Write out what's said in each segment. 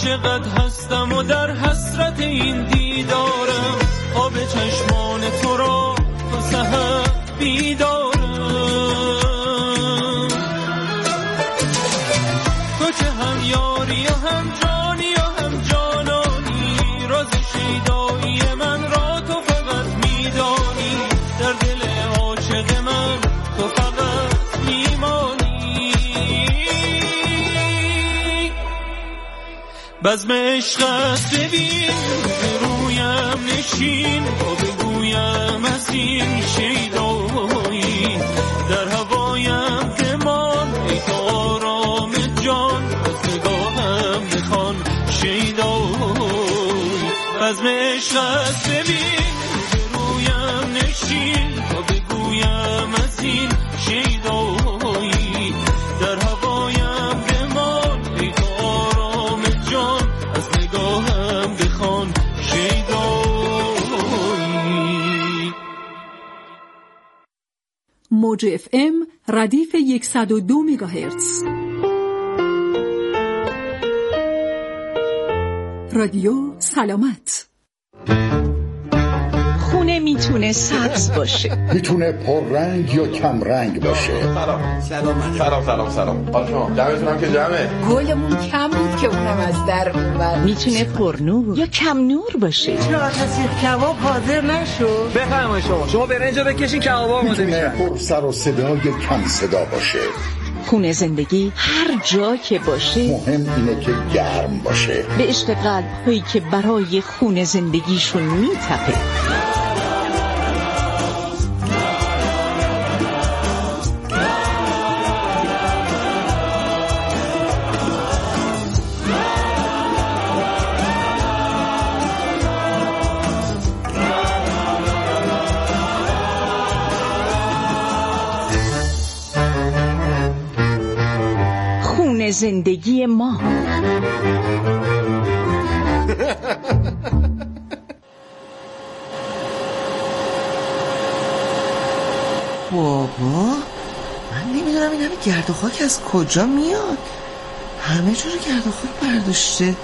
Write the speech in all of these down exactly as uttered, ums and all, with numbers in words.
عاشقت هستم و در حسرت این دیدارم، آب چشمان تو را تا سحر بیدارم. تو که هم یاری و هم جانی و هم جانانی، راز شیدایی من را تو فقط میدانی، در دل عاشق من تو فقط میمانی. بزم عشقت ببین رویم نشین، تا بگویم از این شیدایی، در هوایم بمان ای تو آرام جان، از نگاهم بخوان شیدایی. بزم عشقت ببین رویم نشین، تا بگویم از این شیدایی، در هوایم بمان ای تو آرام جان، از نگاهم بخوان شیدایی. موج اف ام ردیف صد و دو مگاهرتز. رادیو سلامت. خونه میتونه سبز باشه، میتونه پررنگ یا کم رنگ باشه. سلام سلام سلام سلام سلام. حالا شما جمعتونم که جمعه. گلمون کم بود که اونم از در اومد. میتونه پرنور یا کم نور باشه. چرا کسی کباب حاضر نشد؟ بفرمایید شما. شما برنج رو بکشین کباب آماده میشه. پر سر و صدا یا کم صدا باشه. خونه زندگی هر جا که باشه، مهم اینه که گرم باشه. به عشق قلب‌هایی که برای خونه زندگیشون میتپه. زندگی ما. بابا من نمیدونم این همه گرد و خاک از کجا میاد، همه جور گرد و خاک برداشته.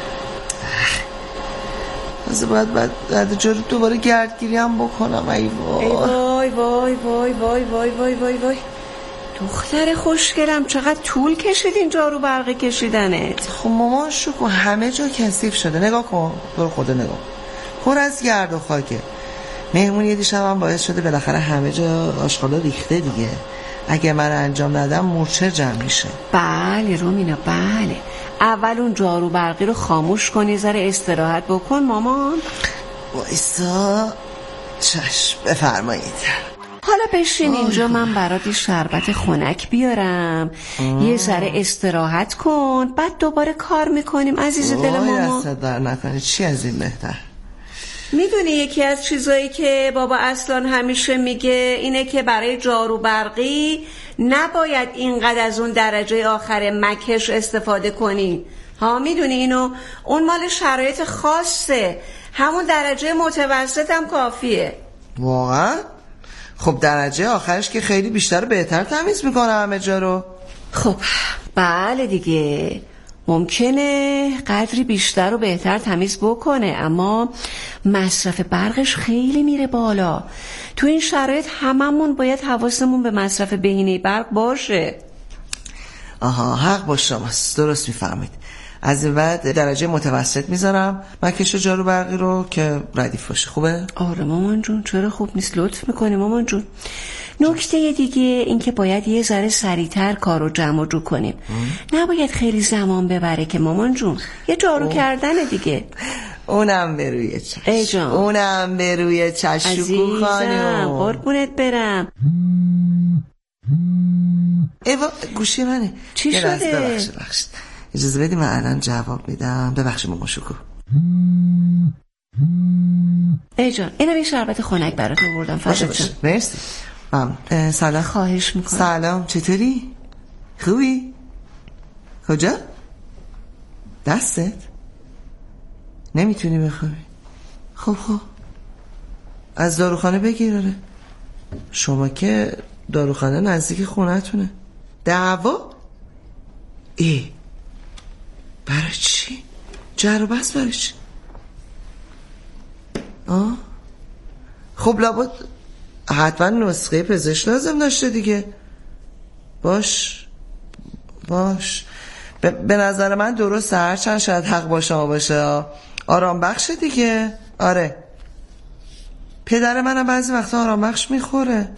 از باید بعد بعد جور دوباره گردگیری هم بکنم. ای وای ای وای وای وای وای وای وای وای وای دختر خوشگلم، چقدر طول کشیدین جارو برقی کشیدنت؟ خب مامان شکو همه جا کثیف شده، نگاه کن برو خدا نگاه، پر از گرد و خاکه. مهمونی دیشب هم باعث شده بالاخره همه جا آشغالا ریخته دیگه. اگه من انجام ندم مورچه جمع میشه. بله رومینا بله، اول اون جارو برقی رو خاموش کنی، ذره استراحت بکن مامان. وایسا چشم بفرمایید. حالا بشین اینجا، من برات شربت خنک بیارم، آه. یه ذره استراحت کن، بعد دوباره کار میکنیم عزیز دل ماما. دست در نکنه، چی از این بهتر. میدونی یکی از چیزایی که بابا اصلان همیشه میگه اینه که برای جارو برقی نباید اینقدر از اون درجه آخر مکش استفاده کنی. ها میدونی اینو؟ اون مال شرایط خاصه، همون درجه متوسط هم کافیه. واقعا؟ خب درجه آخرش که خیلی بیشتر و بهتر تمیز میکنه همه جا رو. خب بله دیگه، ممکنه قدری بیشتر و بهتر تمیز بکنه، اما مصرف برقش خیلی میره بالا. تو این شرایط هممون باید حواسمون به مصرف بهینه برق باشه. آها حق با شماست، درست میفهمید. از این بعد درجه متوسط میذارم مکش جارو برقی رو که ردیف باشه. خوبه؟ آره مامان جون، چرا خوب نیست، لطف میکنی مامان جون. نکته دیگه این که باید یه ذره سریعتر کار رو جمع جو کنیم، نباید خیلی زمان ببره که مامان جون، یه جارو اوه. کردن دیگه. اونم به روی چشم. ای جان. اونم به روی چشم. عزیزم قربونت برم. ایوا گوشی منه. چی شده؟ ببخشید ببخشید اجازه بدی من الان جواب میدم. ببخشید مامان شکو. ای جان اینم یه شربت خنک برات آوردم. فدات شم. مرسی. ممنون. سلام. خواهش میکنم. سلام، چطوری؟ خوبی؟ کجا؟ دستت؟ نمیتونی بخوابی؟ خب خب از داروخانه بگیره. شما که داروخانه نزدیک خونه‌تونه. دعوا؟ ای برای چی؟ جر و بحث برای چی؟ آه خب لابد حتما نسخه پزشک لازم داشته دیگه. باش باش ب... به نظر من درست، هرچند شاید حق با شما باشه، آرام بخشه دیگه. آره پدر منم بعضی وقتا آرام بخش میخوره.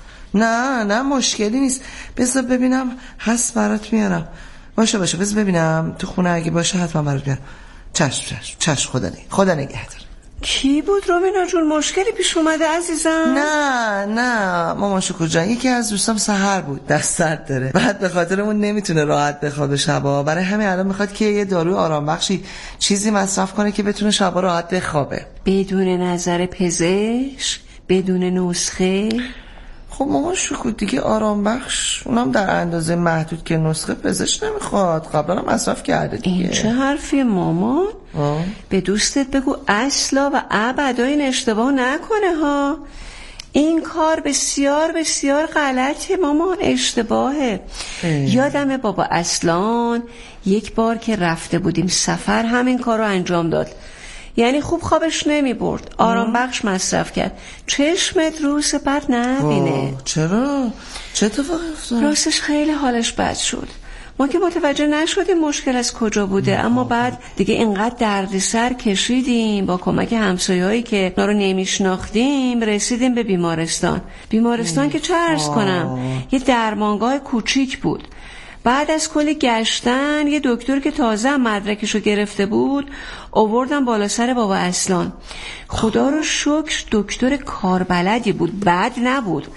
نه نه مشکلی نیست، بذار ببینم هست برات میارم. باشه باشه بذار ببینم تو خونه اگه باشه حتما برات بیارم. چشم چشم چشم خدا نگه خدا نگهدار. کی بود رومینا جون؟ مشکلی پیش اومده عزیزم؟ نه نه مامان شکر جان، یکی از دوستام سحر بود، دست درد داره، بعد به خاطر اون نمیتونه راحت بخوابه شبا، برای همین الان میخواد که یه داروی آرام بخشی چیزی مصرف کنه که بتونه شبا راحت بخوابه. بدون نظر پزشک؟ بدون نسخه؟ خب مامان شکر دیگه آرام بخش اونم در اندازه محدود که نسخه پزشک نمیخواد، قبلا هم مصرف کرده دیگه. این چه حرفی مامان؟ آه. به دوستت بگو اصلا و ابدا این اشتباه نکنه ها. این کار بسیار بسیار غلطه مامان، اشتباهه. اه. یادمه بابا اصلان یک بار که رفته بودیم سفر همین کار رو انجام داد. یعنی خوب خوابش نمی برد، آرام بخش مصرف کرد، چشمت رو سپر نبینه. چرا؟ چه اتفاقی افتاد؟ راستش خیلی حالش بد شد. ما که متوجه نشدیم مشکل از کجا بوده، اما بعد دیگه اینقدر دردسر کشیدیم با کمک همسایه‌هایی که اونا رو نمیشناختیم رسیدیم به بیمارستان. بیمارستان که چه عرض کنم، یه درمانگاه کوچیک بود. بعد از کلی گشتن یه دکتر که تازه مدرکشو گرفته بود آوردن بالا سر بابا اصلان. خدا رو شکر دکتر کاربلدی بود، بد نبود.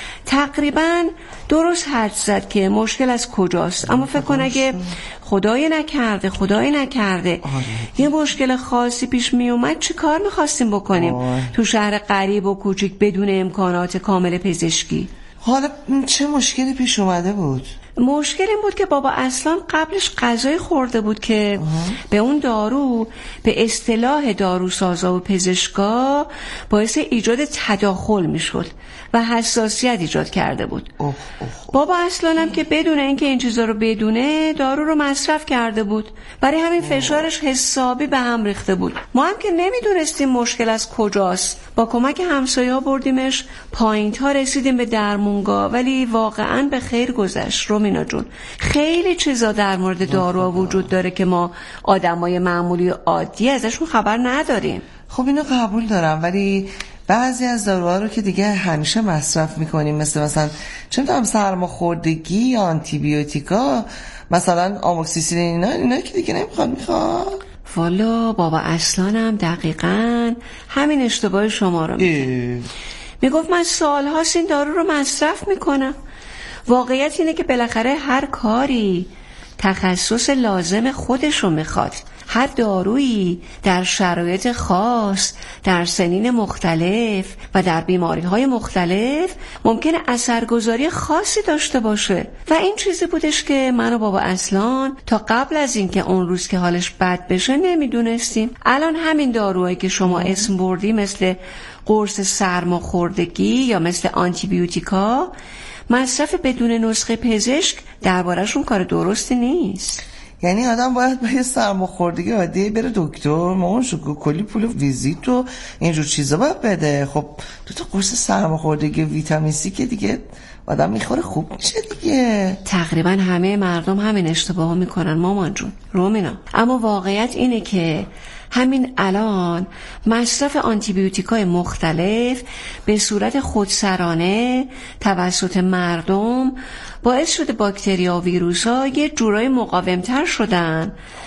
تقریبا درست حد زد که مشکل از کجاست، اما فکر کن اگه خدای نکرده خدای نکرده آره. یه مشکل خاصی پیش می اومد چه کار میخواستیم بکنیم آره. تو شهر غریب و کوچیک بدون امکانات کامل پزشکی؟ حالا چه مشکلی پیش اومده بود؟ مشکل این بود که بابا اصلا قبلش غذای خورده بود که به اون دارو به اصطلاح داروسازا و پزشکا باعث ایجاد تداخل میشد و حساسیت ایجاد کرده بود. اوه اوه. بابا اصلا هم که بدون اینکه این چیزا رو بدونه دارو رو مصرف کرده بود، برای همین فشارش حسابی به هم ریخته بود. ما هم که نمیدونستیم مشکل از کجاست، با کمک همسایه‌ها بردیمش پایین تا رسیدیم به درمونگاه، ولی واقعا به خیر گذشت. رومینا جون خیلی چیزا در مورد داروها وجود داره که ما آدمای معمولی عادی ازشون خبر نداریم. خب اینو قبول دارم، ولی بعضی از داروها رو که دیگه همیشه مصرف میکنیم، مثل مثلا چه میدونم سرماخوردگی یا آنتی بیوتیکا، مثلا آموکسیسیلین، اینا اینا که دیگه نمیخواد میخواد. والا بابا اصلانم دقیقاً همین اشتباه شما رو میگه. میگفت من سالهاست این دارو رو مصرف میکنم. واقعیت اینه که بالاخره هر کاری تخصص لازم خودش رو میخواد. هر دارویی در شرایط خاص، در سنین مختلف و در بیماری‌های مختلف ممکنه اثرگذاری خاصی داشته باشه و این چیزی بودش که من و بابا اصلان تا قبل از این که اون روز که حالش بد بشه نمیدونستیم. الان همین داروهایی که شما اسم بردی مثل قرص سرماخوردگی یا مثل آنتی بیوتیکا مصرف بدون نسخه پزشک درباره‌شون کار درستی نیست. یعنی آدم باید با یه سرماخوردگی عادی بره دکتر، مامان شو کلی پول ویزیت و اینجور چیزا باید بده. خب دو تا قرص سرماخوردگی ویتامین سی که دیگه آدم میخوره خوب میشه دیگه. تقریبا همه مردم همین اشتباهو میکنن مامان جون. رومینا اما واقعیت اینه که همین الان مصرف آنتی بیوتیکای مختلف به صورت خودسرانه توسط مردم باعث شده باکتریا و ویروس‌ها یه جورای مقاومتر شدن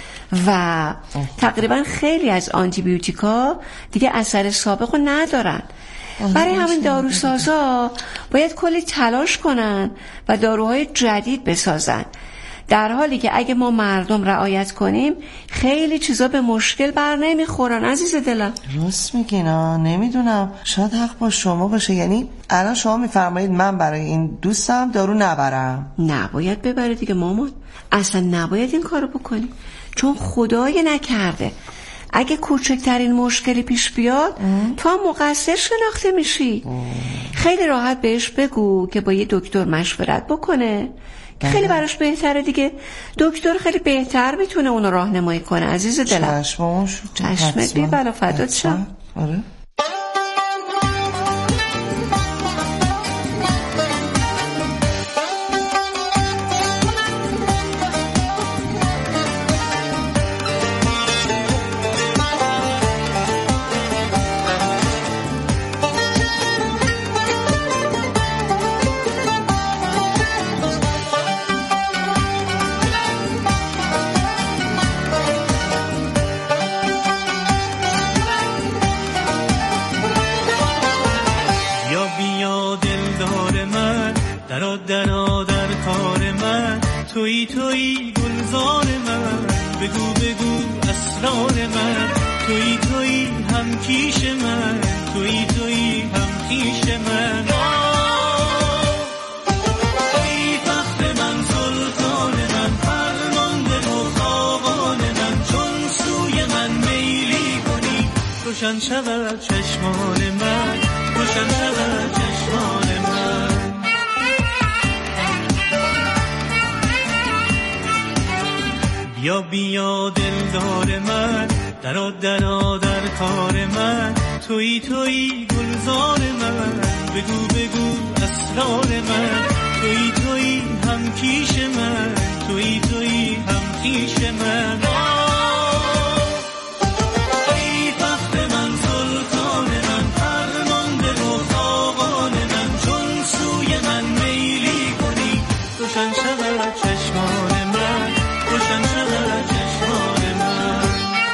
و تقریبا خیلی از آنتی بیوتیکا دیگه اثر سابقو ندارن. برای همین داروسازا باید کلی تلاش کنن و داروهای جدید بسازن، در حالی که اگه ما مردم رعایت کنیم خیلی چیزا به مشکل بر نمیخورن. عزیز دلم راست میگین. نمیدونم شاید حق با شما باشه. یعنی الان شما میفرمایید من برای این دوستم دارو نبرم؟ نباید ببره دیگه مامان، اصلا نباید این کارو بکنی، چون خدای نکرده اگه کوچکترین مشکلی پیش بیاد تو هم مقصر شناخته میشی. خیلی راحت بهش بگو که با یه دکتر مشورت بکنه خیلی براش بهتره دیگه. دکتر خیلی بهتر میتونه اونو راهنمایی کنه عزیز دلم. چشمش چشمت بی بلا فدات شم. آره. تویی تویی گلزار من، بگو بگو اسرار من، تویی تویی هم کیش من، تویی تویی هم کیش من. ای فخر من، سلطان من، فرمانده و خاقان من، چون سوی من میلی کنی روشن شود چشمان من، روشن شود چشمان من. بیا بیا دلدار من، درا درا در کار من، تویی تویی گلزار من، بگو بگو اسرار من، تویی تویی هم کیش من، تویی تویی هم کیش من. ای فخر من، سلطان من، فرمانده و خاقان من، چون سوی من میلی کنی روشن شود چشمان من، روشن شود چشمان من.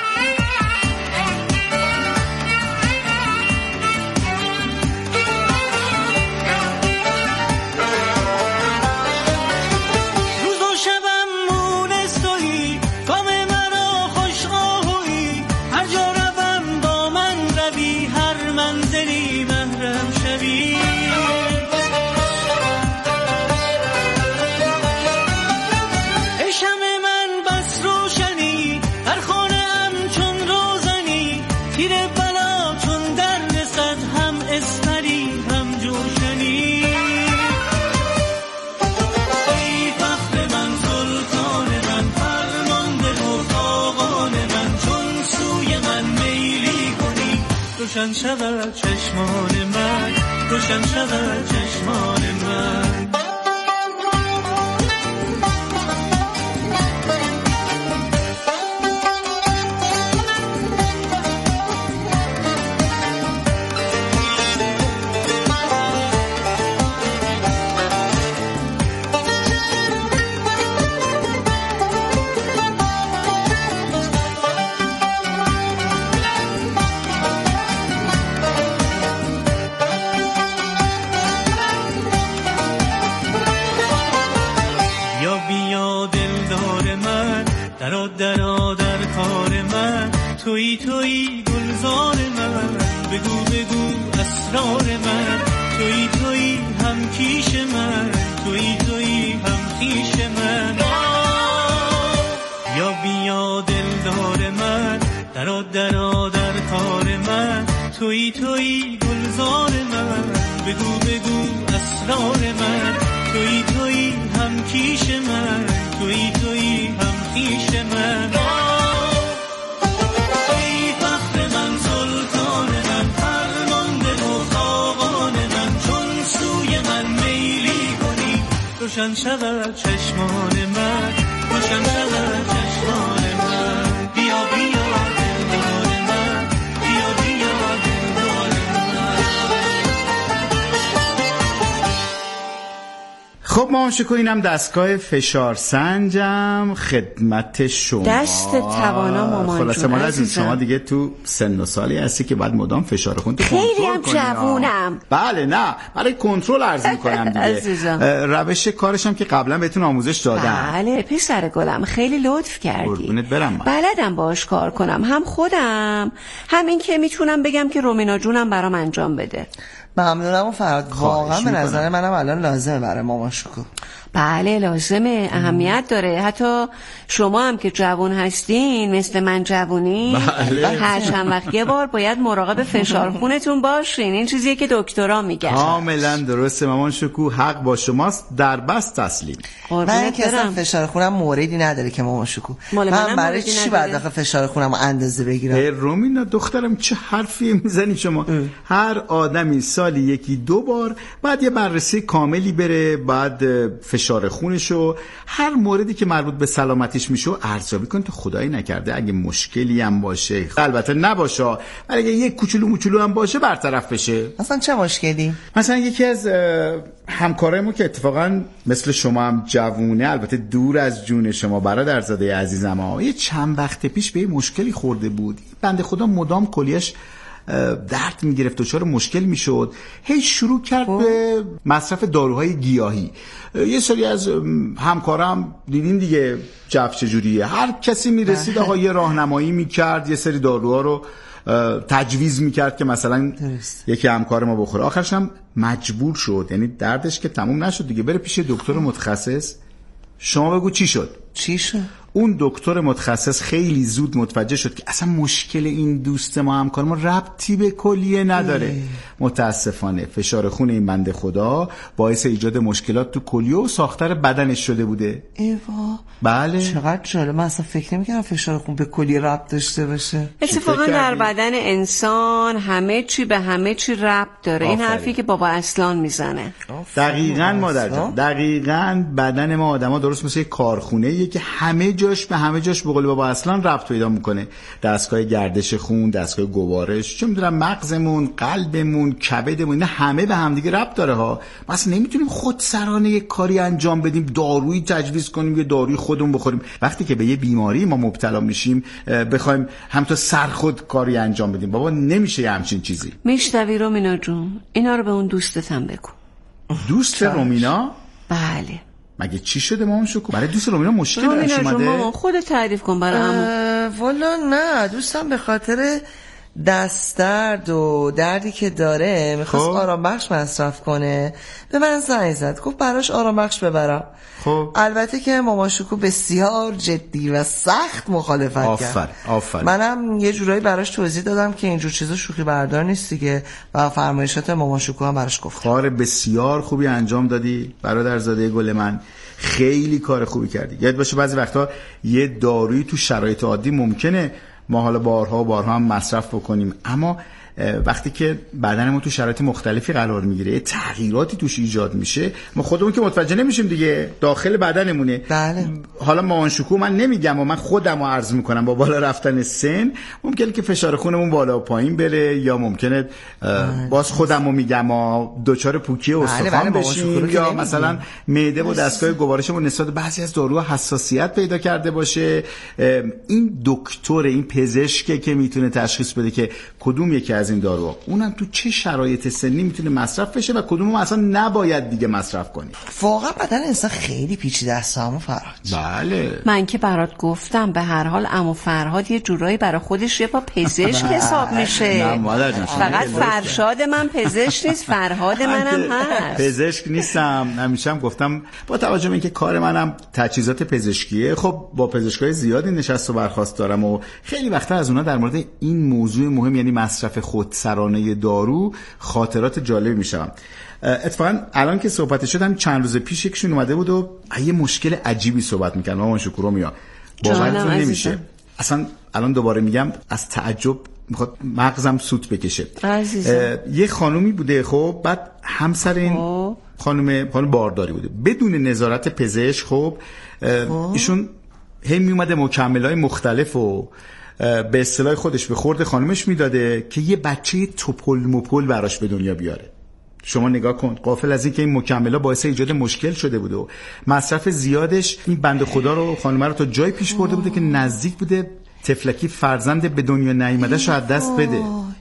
روز و شبم مونس تویی، کام مرا خوش آهویی، هر جا روم با من روی، هر منزلی محرم شوی. روشن شود چشمان من، روشن شود چشمان من. تویی تویی گلزار من، بگو بگو اسرار من، تویی تویی هم کیش من، تویی تویی هم کیش من. یا بیا دلدار من، درا درا در کار من، تویی تویی گلزار من، بگو بگو اسرار من، تویی تویی هم کیش من، تویی تویی هم کیش من. روشن شود چشمان من، روشن شود چشمان من. بیا بیا دلدار من، بیا بیا دلدار من. خب ما شکر اینم دستگاه فشار سنجم خدمت شما. دست توانا مامان جون. خلاصه مال از شما دیگه تو سن و سالی هستی که بعد مدام فشار خون تو کنترل کنی. خیلی هم جوونم. بله نه برای کنترل عرض می‌کنم دیگه. روش کارشم که قبلا بهتون آموزش دادم. بله پسر گلم خیلی لطف کردی. قربونت برم. بلدم باهاش کار کنم، هم خودم همین که میتونم بگم که رومینا جونم برام انجام بده. ممنونم و فراد، واقعا به نظر منم الان لازمه برای مامان شکو. بله لازمه، اهمیت داره. حتی شما هم که جوان هستین مثل من جوونی، بله. هر چند وقت یه بار باید مراقب فشار خونتون باشین. این چیزیه که دکترا میگن. کاملا درسته مامان شکوه، حق با شماست، در بس تسلیم. من که اصلا فشار خونم موردی نداره که مامان شکوه. من برای چی باید آخه فشار خونم اندازه بگیرم؟ رومینا دخترم چه حرفی میزنی شما؟ اه. هر آدمی سالی یکی دو بار بعد یه بررسی کاملی بره، بعد فشار خونشو هر موردی که مربوط به سلامتیش میشه ارزیابی کنه تا خدایی نکرده اگه مشکلی هم باشه، البته نباشه، ولی اگه یک کوچولو موچولو هم باشه برطرف بشه. مثلا چه مشکلی؟ مثلا یکی از همکارایمون که اتفاقا مثل شما هم جوونه، البته دور از جون شما برادرزاده عزیزم ها، یه چند وقت پیش به یه مشکلی خورده بود. بنده خدا مدام کلیه‌اش درد میگرفت و چرا مشکل میشد، هی شروع کرد به مصرف داروهای گیاهی. یه سری از همکارام دیدین دیگه جف چجوریه، هر کسی میرسید آقا یه راهنمایی میکرد، یه سری داروها رو تجویز میکرد که مثلا درست. یکی همکار ما بخوره. آخرش هم مجبور شد، یعنی دردش که تموم نشد دیگه، بره پیش دکتر متخصص. شما بگو چی شد؟ چی شد؟ اون دکتر متخصص خیلی زود متوجه شد که اصلا مشکل این دوست ما همکار ما ربطی به کلیه نداره. ای. متاسفانه فشار خون این بنده خدا باعث ایجاد مشکلات تو کلیه و ساختار بدنش شده بوده. ایوا بله. چقدر جالب، من اصلا فکر نمی‌کردم فشار خون به کلیه ربط داشته باشه. اتفاقا در بدن انسان همه چی به همه چی ربط داره. آفره. این حرفی که بابا اصلان میزنه. دقیقاً مادر جان، دقیقاً بدن ما آدما درست مثل کارخونه‌ایه که همه جاش به همه جاش به قول بابا اصلان ربط پیدا میکنه. دستگاه گردش خون، دستگاه گوارش، چه میدونم مغزمون، قلبمون، کبدمون، اینا همه به هم دیگه ربط داره ها. ما اصلا نمیتونیم خودسرانه یک کاری انجام بدیم، دارویی تجویز کنیم یا داروی خودمون بخوریم. وقتی که به یه بیماری ما مبتلا میشیم بخوایم هم تا سرخود کاری انجام بدیم، بابا نمیشه همچین چیزی. میشنوی رومینا جون؟ اینا رو به اون دوستت هم بگو. دوست رومینا؟ بله. مگه چی شده مامان شکوه؟ برای دوست رومینا مشکل درش اومده؟ رومینا جون خودت تعریف کن برای عمو. والا نه، دوستم به خاطر دست درد و دردی که داره میخواست آرام بخش مصرف کنه، به من زنگ زد گفت براش آرام بخش ببرم. خب البته که مامان شکوه بسیار جدی و سخت مخالفت آفر. کرد. آفر. منم یه جورایی براش توضیح دادم که اینجور چیزا شوخی بردار نیست دیگه و فرمایشات مامان شکوه هم براش گفت. کار بسیار خوبی انجام دادی برادرزاده گل من، خیلی کار خوبی کردی. یاد باشه بعضی وقتا یه دارویی تو شرایط عادی ممکنه ما حالا بارها و بارها هم مصرف بکنیم، اما وقتی که بدن ما تو شرایط مختلفی قرار میگیره، تغییراتی توش ایجاد میشه، ما خودمون که متوجه نمیشیم دیگه، داخل بدنمونه. بله. حالا مامان شکوه من نمیگم و من خودم رو عرض میکنم، با بالا رفتن سن ممکنه که فشار خونمون بالا و پایین بره، یا ممکنه باز خودم رو میگم دوچار پوکی استخوان بشیم، یا مثلا معده و دستگاه گوارشمون نسبت به بعضی از داروها حساسیت پیدا کرده باشه. این دکتر، این پزشکه که میتونه تشخیص بده که کدوم یکی از این داروها، اونم تو چه شرایط سنی میتونه مصرف بشه و کدوم اصلا نباید دیگه مصرف کنی. واقعا بدن انسان خیلی پیچیده است عمو فرهاد. بله. من که برات گفتم به هر حال عمو فرهاد یه جورایی برای خودش یه با پزشک حساب میشه. فقط فرشاد من پزشک نیست، فرهاد منم هست. پزشک نیستم، همیشه هم گفتم با توجه به اینکه کار منم تجهیزات پزشکیه، خب با پزشکای زیادی نشست و برخاست دارم و خیلی وقتا از اونا در مورد این موضوع مهم، یعنی مصرف خودسرانه دارو، خاطرات جالب میشم. اتفاقا الان که صحبت شد هم چند روز پیش یکشون اومده بود و یه مشکل عجیبی صحبت میکنه. مامان شکر میا باورتون نمیشه، اصلا الان دوباره میگم از تعجب میخواد مغزم سوت بکشه. یه خانومی بوده، خب بعد همسر این خانم خانم بارداری بوده بدون نظارت پزشک. خب ایشون هی میومده مکمل‌های مختلف و به اصطلاح خودش به خورد خانمش میداده که یه بچه توپل مپل براش به دنیا بیاره. شما نگاه کن، غافل از این که این مکمل‌ها باعث ایجاد مشکل شده بوده و مصرف زیادش این بنده خدا رو خانم رو تا جای پیش برده بوده که نزدیک بوده تفلکی فرزند به دنیا نیامده‌ش رو از دست بده.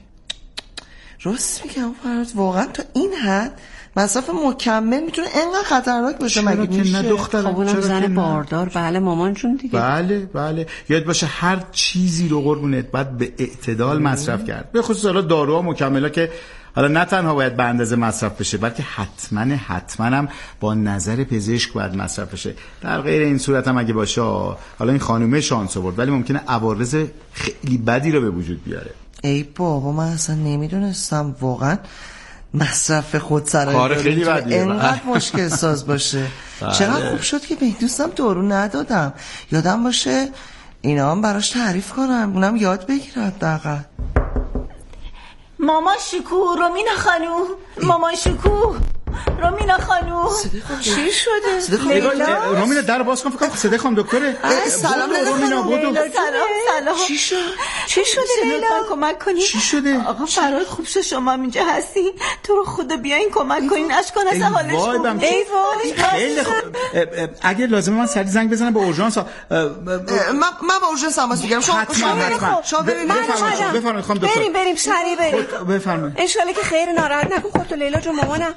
راست میگم فرات، واقعا تا این حد مصرف مکمل میتونه اینقدر خطرناک باشه؟ مگه میشه؟ نه دخترم، خب اونم زن باردار. بله مامان جون دیگه. بله بله، یاد باشه هر چیزی رو قربونت باید به اعتدال مصرف کرد، به خصوص حالا داروها مکملا که حالا نه تنها باید به اندازه مصرف بشه، بلکه حتما حتما هم با نظر پزشک باید مصرف بشه. در غیر این صورت هم اگه باشه، حالا این خانومه شانس آورد ولی ممکنه عوارض خیلی بدی رو به وجود بیاره. ای بابا من اصلا نمیدونستم واقعا مصرف خودسرایی کار خیلی بدیه اینقدر مشکل ساز باشه. چقدر خوب شد که به دوستم دارو ندادم. یادم باشه اینا هم براش تعریف کنم، اونم یاد بگیره حداقل. ماما شکوه، رومینا خانوم، ماما شکوه، رومینا خانوم. چی شده؟ لیلا رومینا در باز کن، فکر کنم صدای خانم دکتره. سلام رومینا بود. سلام سلام. چی شد؟ چی شده لیلا؟ کمک کنین. چی شده؟ آقا فراد خوب شد شما اینجا هستین. تو رو خدا بیاین کمک کنین، اشکان از حالش خوب. ای وای خیلی خوب. اگه لازمه من سریع زنگ بزنم به اورژانس. من من به اورژانس تماس میگیرم. شما شما بفرمایید خانم دکتر. بریم بریم سریع بریم. بفرمایید. ان شاء الله که خیر، ناراحت نکن خودت لیلا جون. مامانم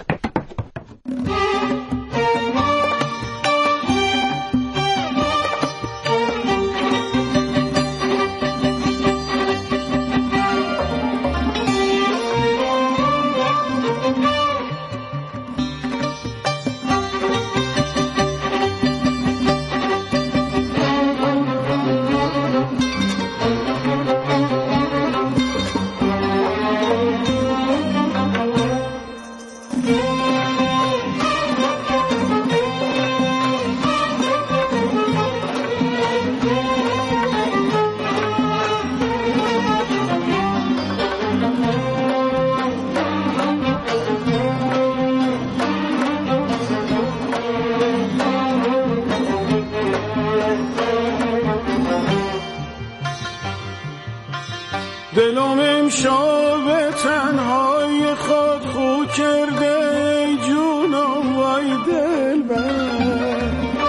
دلم امشب تنهای خود خو کرده، ای جونم وای دلبر.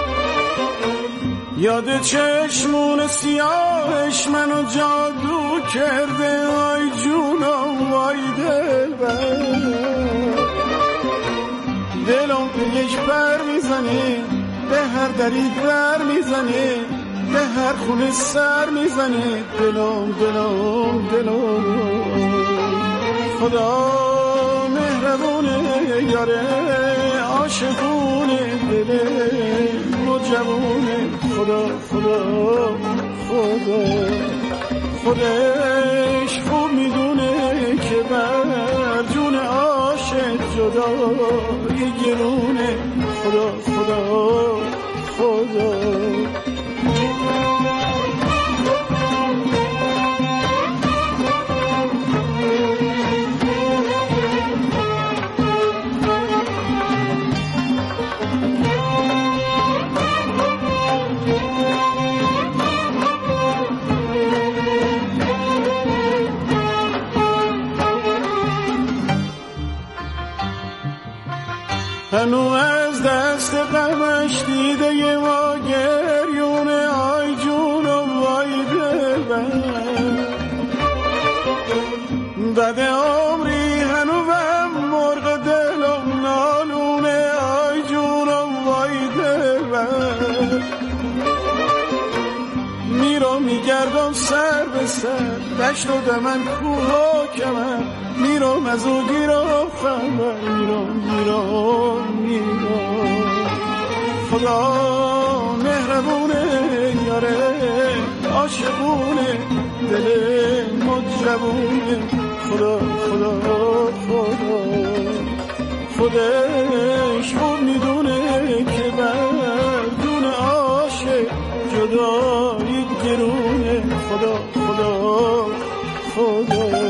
یاد چشمون سیاهش منو جادو کرده، ای جونم وای دلبر. دلم پیش پر میزنه، به هر دری در میزنه، به هر خونه سر میزنه. دلم دلم دلم خدا مهربونه، یاره عاشقونه، دل مجبونه. خدا خدا خدا خودش خوب میدونه که بر جون عاشق جدا یه گرونه. خدا خدا خدا هنو از دست غمش دیده یه ما گریونه، آی جونم وای دلبر. بعد عمری هنو بم مرغ دلم نالونه، آی جونم وای دلبر. میرم میگردم سر به سر، دشت و دمن کوه و کمر، میرم از او گیرم خبر، میرم میرم میرم. خدا مهربونه، یاره عاشقونه، دل مجبونه. خدا خدا خدا خودش خوب میدونه که بر جون عاشق جدایی گرونه. خدا خدا خدا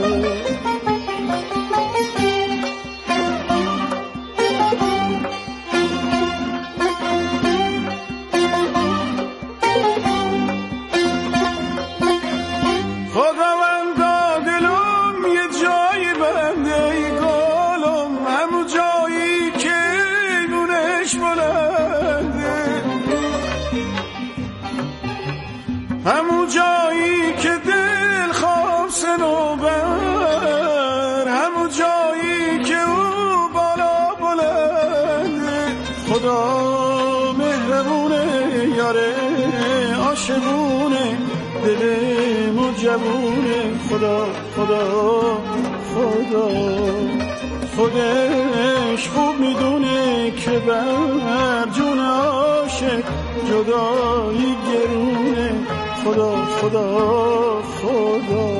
همون جایی که دل خواب سنوبر، همون جایی که او بالا بلنده. خدا مهربونه، یاره عاشقونه، دل مجبونه. خدا خدا خدا خودش خوب میدونه که بر جون عاشق جدایی گرونه. خدا خدا خدا.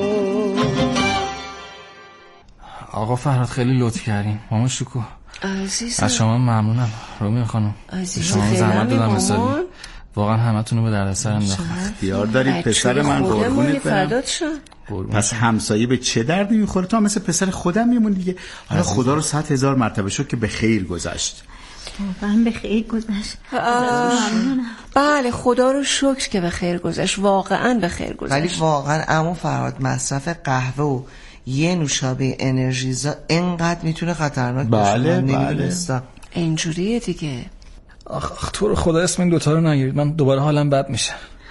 آقا فرهاد خیلی لطف کردین. مامان شکو عزیزم از شما ممنونم. رومی خانم شما زحمت دادم مثالی واقعا همتون رو به دردسر انداختم. اختیار دارید پسر من، قربونت برم. پس همسایه به چه دردی میخوره؟ تو هم مثل پسر خودم میمون دیگه. حالا خدا رو صد هزار مرتبه شد که به خیر گذشت. واقعا به خیر گذشت. بله خدا رو شکر که به خیر گذشت، واقعا به خیر گذشت. ولی واقعا عمو فرهاد مصرف قهوه و یه نوشابه انرژیزا اینقدر میتونه خطرناک باشه. بله بله اینجوریه دیگه. آخ آخ تو رو خدا اسم این دوتا رو نگیرید، من دوباره حالم بد میشه.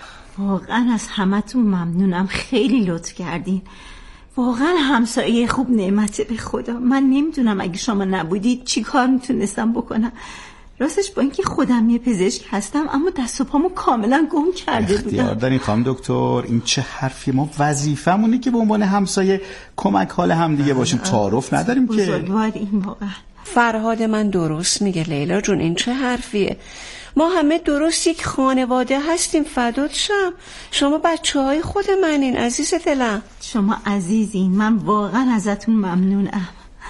واقعا از همتون ممنونم، خیلی لطف کردین. واقعا همسایه خوب نعمته به خدا. من نمیدونم اگه شما نبودید چی کار میتونستم بکنم. راستش با اینکه خودم یه پزشک هستم اما دست و پامو کاملا گم کرده بودم. اختیار دارین خانم دکتر، این چه حرفی؟ ما وظیفمونه که به عنوان همسایه کمک حال هم دیگه باشیم، تعارف نداریم که. بزرگوار این واقعا. فرهاد من درست میگه لیلا جون، این چه حرفیه؟ ما همه درست یک خانواده هستیم. فدات شم، شما بچه های خود منین عزیز دلم. شما عزیزین، من واقعا ازتون ممنونم.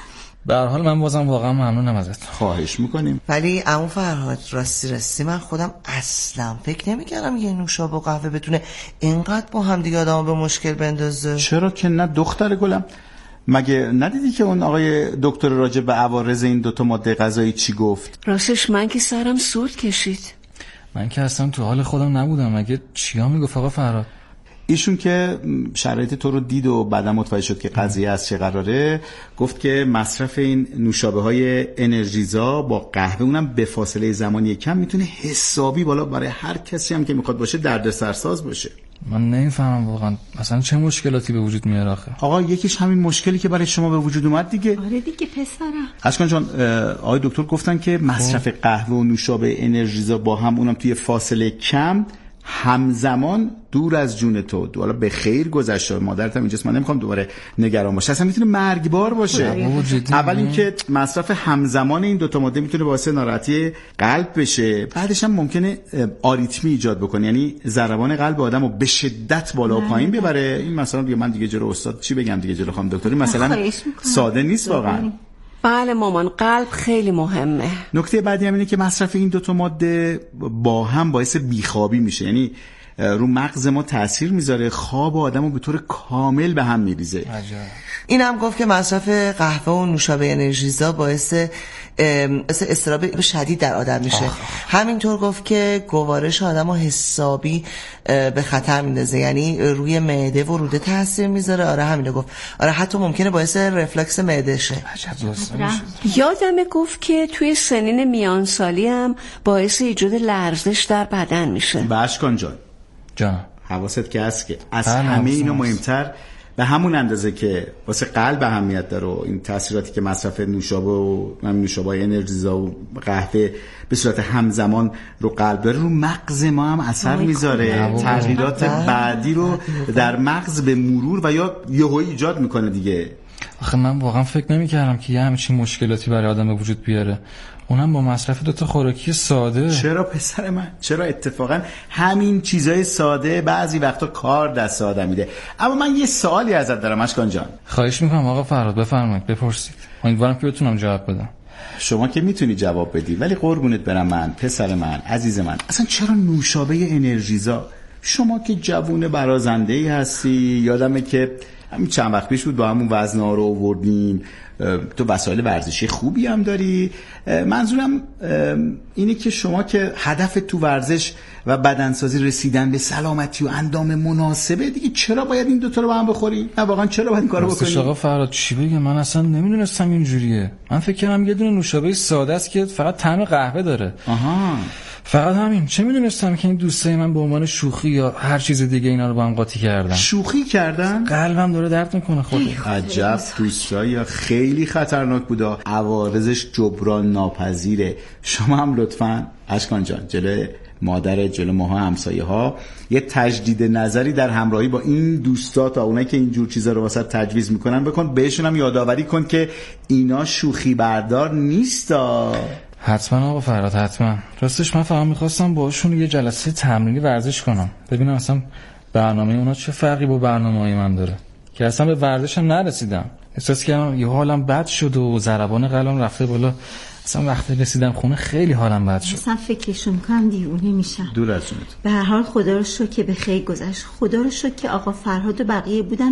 به هر حال من بازم واقعا ممنونم ازت. خواهش میکنیم. ولی عمو فرهاد راستی راستی من خودم اصلا فکر نمیکردم یه نوشابه و قهوه بتونه اینقدر با هم دیگه آدمو به مشکل بندازه. چرا که نه دختر گلم، مگه ندیدی که اون آقای دکتر راجع به عوارض این دوتا ماده غذایی چی گفت؟ راستش من که سرم سود کشید. من که اصلا تو حال خودم نبودم. مگه چیا میگفت آقا فرهاد؟ ایشون که شرایط تو رو دید و بعدا متوجه شد که قضیه از چه قراره، گفت که مصرف این نوشابه های انرژیزا با قهوه اونم به فاصله زمانی کم میتونه حسابی بالا برای هر کسی هم که میخواد باشه دردسرساز باشه. من نمیفهمم واقعا اصلا چه مشکلاتی به وجود میاره آخه. آقا یکیش همین مشکلی که برای شما به وجود اومد دیگه. آره دیگه پسرم. اشکان جان، آقای دکتر گفتن که مصرف قهوه و نوشابه انرژیزا با هم اونم توی فاصله کم همزمان دور از جون تو حالا به خیر گذشته. مادرت هم اینجاست، من نمیخوام دوباره نگران باشه، اصلا میتونه مرگبار باشه. اول اینکه مصرف همزمان این دوتا ماده میتونه باعث ناراحتی قلب بشه، بعدش هم ممکنه آریتمی ایجاد بکنه، یعنی ضربان قلب آدمو به شدت بالا و پایین ببره. این مثلا دیگه من دیگه جلو استاد چی بگم دیگه، جلو خانم دکتری مثلا ساده نیست واقعا. بله مامان، قلب خیلی مهمه. نکته بعدی هم اینه که مصرف این دوتا ماده با هم باعث بیخوابی میشه، یعنی رو مغز ما تأثیر میذاره، خواب آدمو به طور کامل به هم میریزه. این هم گفت که مصرف قهوه و نوشابه انرژیزا باعث اضطراب شدید در آدم میشه. همینطور گفت که گوارش آدمو حسابی به خطر میندازه، یعنی روی معده و روده تاثیر میذاره. آره همینو گفت. آره حتی ممکنه باعث رفلکس معده شه. یادمه گفت که توی سنین میانسالی هم باعث ایجاد لرزش در بدن میشه. باشکن جان جان حواست که هست که از همه اینا مهمتر به همون اندازه که واسه قلب اهمیت داره و این تاثیراتی که مصرف نوشابه و نوشابه انرژیزا و قهوه به صورت همزمان رو قلب داره، رو مغز ما هم اثر میذاره. تغییرات بعدی رو در مغز به مرور و یا یهویی ایجاد میکنه دیگه. آخه من واقعا فکر نمی‌کردم که یه همچین مشکلاتی برای آدم به وجود بیاره، اونم با مصرف دوتا خوراکی ساده. چرا پسر من؟ چرا اتفاقا همین چیزای ساده بعضی وقتا کار دست آدم میده. اما من یه سوالی ازت دارم اشکان جان. خواهش میکنم آقا فرهاد بفرمایید بپرسید، امیدوارم که بتونم جواب بدم. شما که میتونی جواب بدی، ولی قربونت برم من پسر من عزیز من، اصلا چرا نوشابه انرژیزا؟ شما که جوون برازنده‌ای هستی، یادمه که همین چند وقت پیش بود با همون وزن‌ها رو آوردیم، تو وسایل ورزشی خوبی هم داری. منظورم اینه که شما که هدف تو ورزش و بدنسازی رسیدن به سلامتی و اندام مناسبه دیگه، چرا باید این دوتا رو با هم بخوری؟ نه واقعا چرا باید این کارو بکنی؟ آقا فرهاد چی بگم، من اصلا نمیدونستم اینجوریه. من فکر کردم یه دونه نوشابه ساده است که فقط طعم قهوه داره. آها فقط همین. چه میدونستم که این دوستای من به عنوان شوخی یا هر چیز دیگه اینا رو با هم قاطی کردن. شوخی کردن؟ قلبم داره درد میکنه خودش. عجب دوستای خیلی خطرناک بودا، عوارضش جبران ناپذیره. شما هم لطفاً اشکان جان جلوی مادر جلو ماها همسایه ها یه تجدید نظری در همراهی با این دوستا تا اونایی که اینجور چیزا رو واسه تجویز میکنن بکن، بهشون هم یادآوری کن که اینا شوخی بردار نیستا. حتما آقا فرهاد حتما. راستش من فقط میخواستم باهاشون یه جلسه تمرینی ورزش کنم، ببینم اصلا برنامه اونا چه فرقی با برنامه‌های من داره که اصلا به ورزشم نرسیدم. احساس کردم یه حالم بد شد و ضربان قلبم رفته بالا. اصلا وقتی رسیدم خونه خیلی حالم بد شد. اصلا فکرشون کنم دیوونه میشم. دور از جونت. به هر حال خدا رو شکر که به خیر گذشت. خدا رو شکر که آقا فرهاد و بقیه بودن